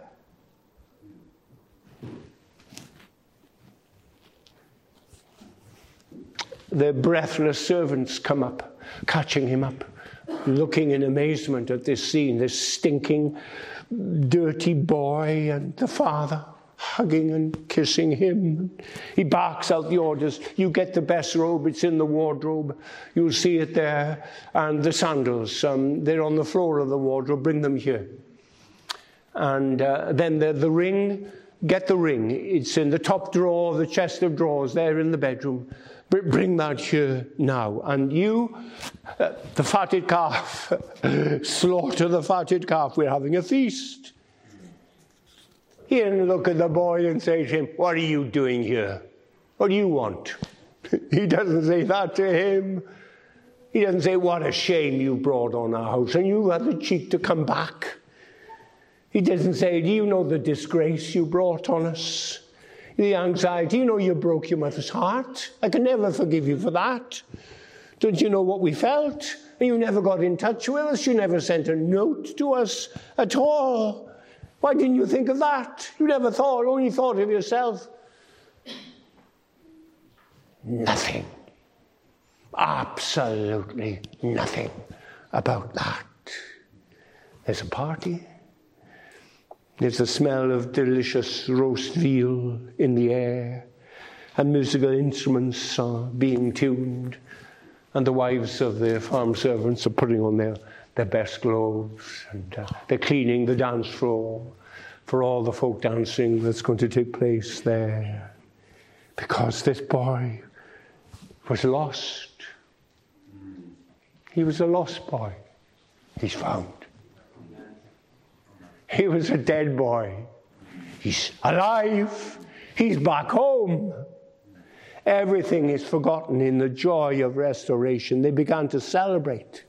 Speaker 1: The breathless servants come up, catching him up, looking in amazement at this scene, this stinking, dirty boy and the father hugging and kissing him. He barks out the orders. You get the best robe, it's in the wardrobe. You'll see it there. And the sandals, um, they're on the floor of the wardrobe, bring them here. And uh, then the, the ring, get the ring. It's in the top drawer of the chest of drawers there in the bedroom. Bring that here now. And you, uh, the fatted calf, slaughter the fatted calf. We're having a feast. He didn't look at the boy and say to him, what are you doing here? What do you want? He doesn't say that to him. He doesn't say, what a shame you brought on our house, and you had the cheek to come back. He doesn't say, do you know the disgrace you brought on us? The anxiety, you know you broke your mother's heart. I can never forgive you for that. Don't you know what we felt? And you never got in touch with us. You never sent a note to us at all. Why didn't you think of that? You never thought, only thought of yourself. Nothing. Absolutely nothing about that. There's a party. There's the smell of delicious roast veal in the air, and musical instruments are being tuned, and the wives of the farm servants are putting on their, their best clothes, and uh, they're cleaning the dance floor for all the folk dancing that's going to take place there. Because this boy was lost. He was a lost boy. He's found. He was a dead boy. He's alive. He's back home. Everything is forgotten in the joy of restoration. They began to celebrate.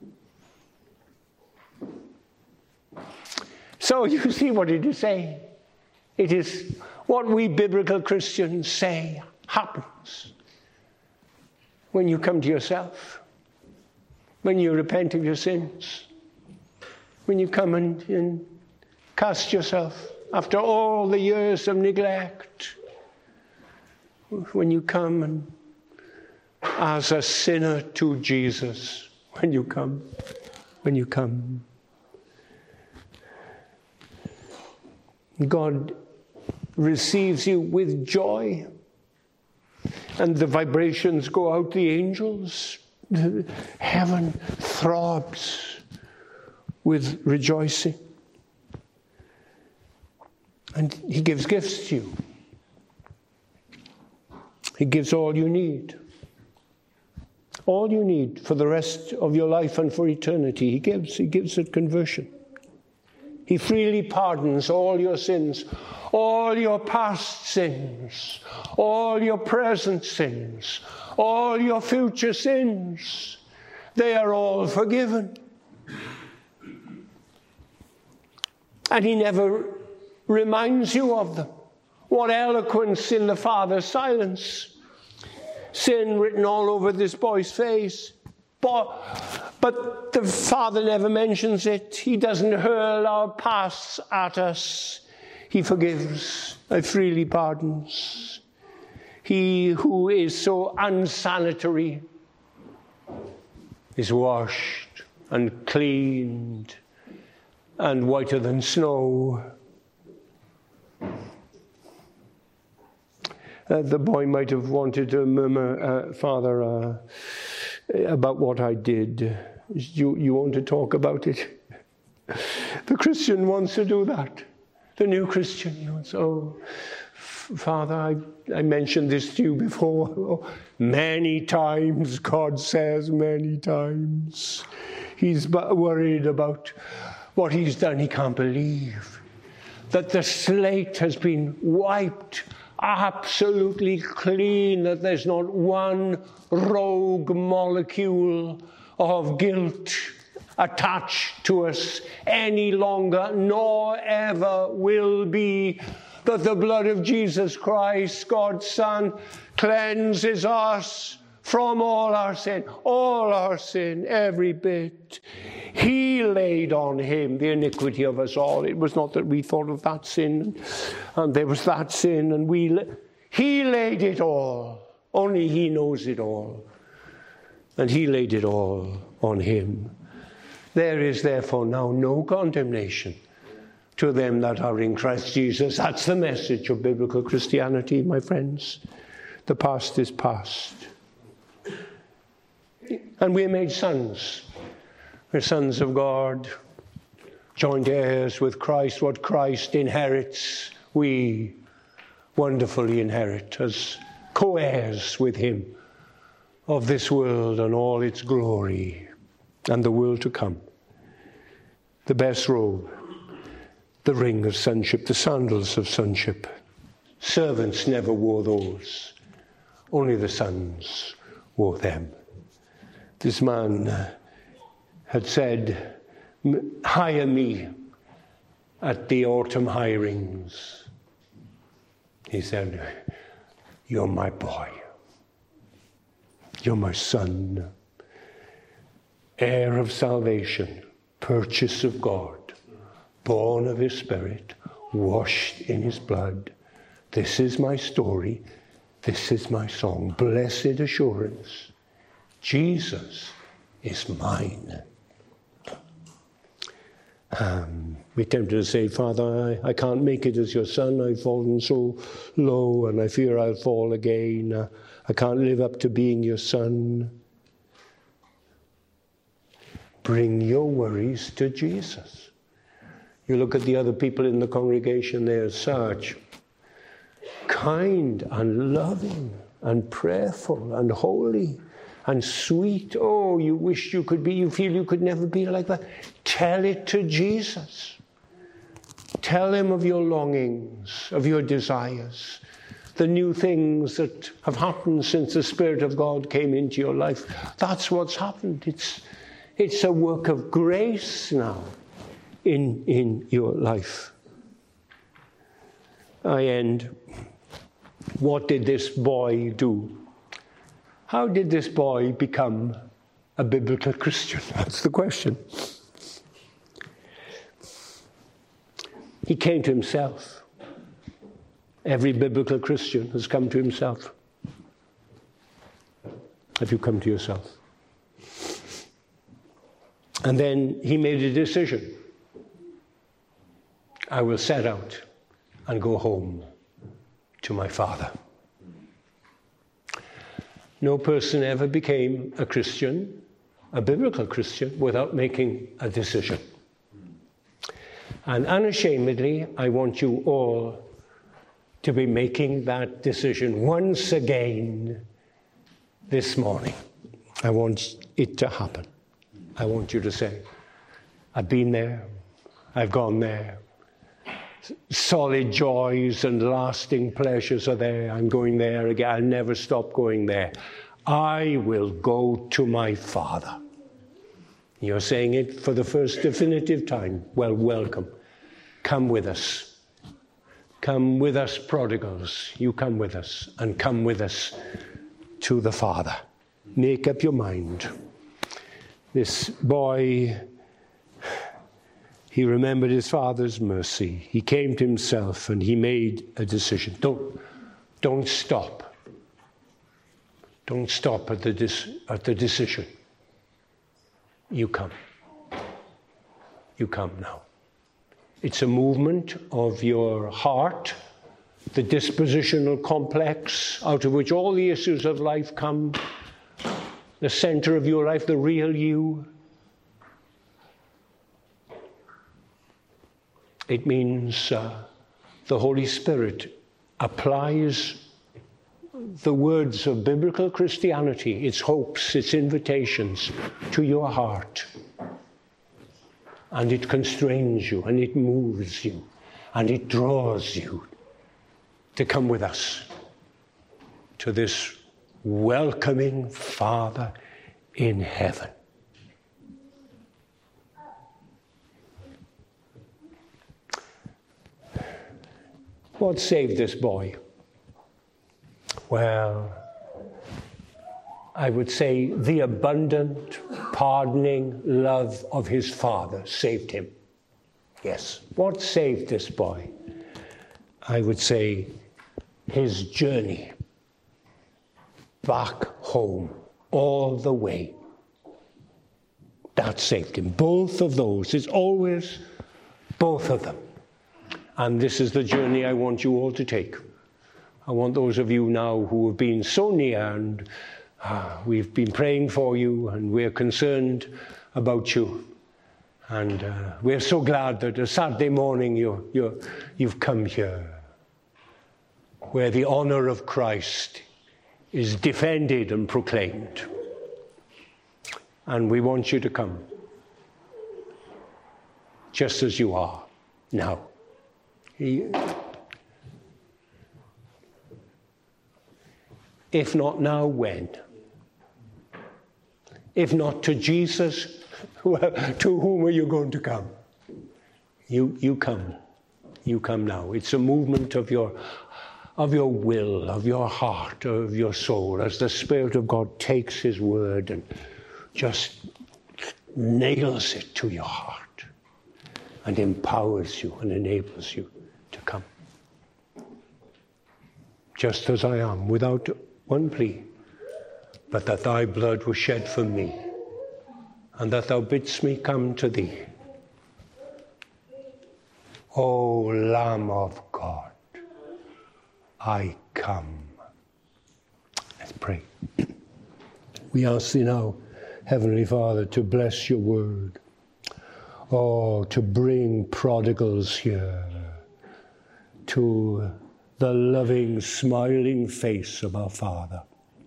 Speaker 1: So you see what it is saying. It is what we biblical Christians say happens when you come to yourself, when you repent of your sins, when you come and, and cast yourself after all the years of neglect, when you come and as a sinner to Jesus, when you come, when you come. God receives you with joy, and the vibrations go out, the angels, heaven throbs with rejoicing. And he gives gifts to you. He gives all you need. All you need for the rest of your life and for eternity. He gives. He gives at conversion. He freely pardons all your sins, all your past sins, all your present sins, all your future sins. They are all forgiven. And he never reminds you of them. What eloquence in the Father's silence. Sin written all over this boy's face. But, but the Father never mentions it. He doesn't hurl our pasts at us. He forgives and freely pardons. He who is so unsanitary is washed and cleaned and whiter than snow. Uh, the boy might have wanted to murmur, uh, Father, uh, about what I did. You, you want to talk about it? The Christian wants to do that. The new Christian, he wants, oh, Father, I, I mentioned this to you before. Oh, many times, God says, many times. He's worried about what he's done. He can't believe that the slate has been wiped absolutely clean, that there's not one rogue molecule of guilt attached to us any longer, nor ever will be, that the blood of Jesus Christ, God's Son, cleanses us from all our sin, all our sin, every bit. He laid on him the iniquity of us all. It was not that we thought of that sin, and there was that sin, and we... La- he laid it all. Only he knows it all. And he laid it all on him. There is therefore now no condemnation to them that are in Christ Jesus. That's the message of biblical Christianity, my friends. The past is past. And we're made sons. We're sons of God. joint heirs with Christ. What Christ inherits, we wonderfully inherit as co-heirs with him of this world and all its glory and the world to come. The best robe, the ring of sonship, the sandals of sonship. Servants never wore those. Only the sons wore them. This man had said, hire me at the autumn hirings. He said, you're my boy. You're my son. Heir of salvation, purchase of God, born of his Spirit, washed in his blood. This is my story. This is my song. Blessed assurance. Jesus is mine. Um, we're tempted to say, Father, I, I can't make it as your son. I've fallen so low and I fear I'll fall again. Uh, I can't live up to being your son. Bring your worries to Jesus. You look at the other people in the congregation, they are such kind and loving and prayerful and holy and sweet. Oh, you wish you could be, you feel you could never be like that. Tell it to Jesus. Tell him of your longings, of your desires, the new things that have happened since the Spirit of God came into your life. That's what's happened. It's, it's a work of grace now in, in your life. I end. What did this boy do? How did this boy become a biblical Christian? That's the question. He came to himself. Every biblical Christian has come to himself. Have you come to yourself? And then he made a decision. I will set out and go home to my Father. No person ever became a Christian, a biblical Christian, without making a decision. And unashamedly, I want you all to be making that decision once again this morning. I want it to happen. I want you to say, I've been there, I've gone there. Solid joys and lasting pleasures are there. I'm going there again. I'll never stop going there. I will go to my Father. You're saying it for the first definitive time. Well, welcome. Come with us. Come with us, prodigals. You come with us, and come with us to the Father. Make up your mind. This boy, he remembered his father's mercy. He came to himself and he made a decision. Don't, don't stop. Don't stop at the, dis, at the decision. You come. You come now. It's a movement of your heart, the dispositional complex out of which all the issues of life come, the center of your life, the real you. It means uh, the Holy Spirit applies the words of biblical Christianity, its hopes, its invitations, to your heart. And it constrains you, and it moves you, and it draws you to come with us to this welcoming Father in heaven. What saved this boy? Well, I would say the abundant, pardoning love of his Father saved him. Yes. What saved this boy? I would say his journey back home all the way. That saved him. Both of those. It's always both of them. And this is the journey I want you all to take. I want those of you now who have been so near, and uh, we've been praying for you, and we're concerned about you. And uh, we're so glad that a Saturday morning you, you, you've come here, where the honour of Christ is defended and proclaimed. And we want you to come, just as you are now. He, if not now, when? If not to Jesus, well, to whom are you going to come? You, you come. You come now. It's a movement of your, of your will, of your heart, of your soul, as the Spirit of God takes his word and just nails it to your heart and empowers you and enables you to come. Just as I am, without one plea, but that thy blood was shed for me, and that thou bidst me come to thee. O Lamb of God, I come. Let's pray. We ask thee now, Heavenly Father, to bless your word. Oh, to bring prodigals here to the loving, smiling face of our Father.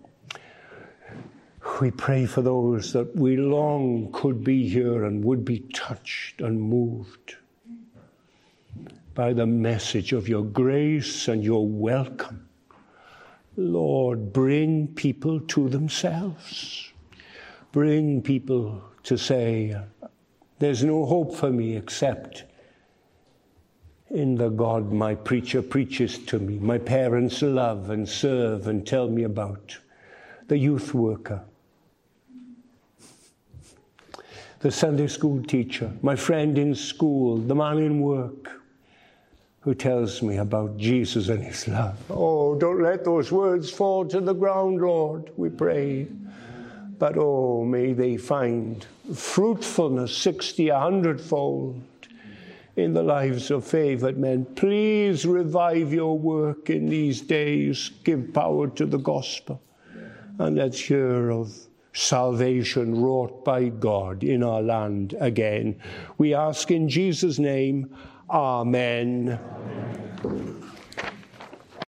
Speaker 1: We pray for those that we long could be here and would be touched and moved by the message of your grace and your welcome. Lord, bring people to themselves. Bring people to say, there's no hope for me except in the God my preacher preaches to me, my parents love and serve and tell me about, the youth worker, the Sunday school teacher, my friend in school, the man in work who tells me about Jesus and his love. Oh, don't let those words fall to the ground, Lord, we pray. But oh, may they find fruitfulness sixty, a hundredfold in the lives of favored men. Please revive your work in these days. Give power to the gospel. And let's hear of salvation wrought by God in our land again. We ask in Jesus' name, Amen. Amen.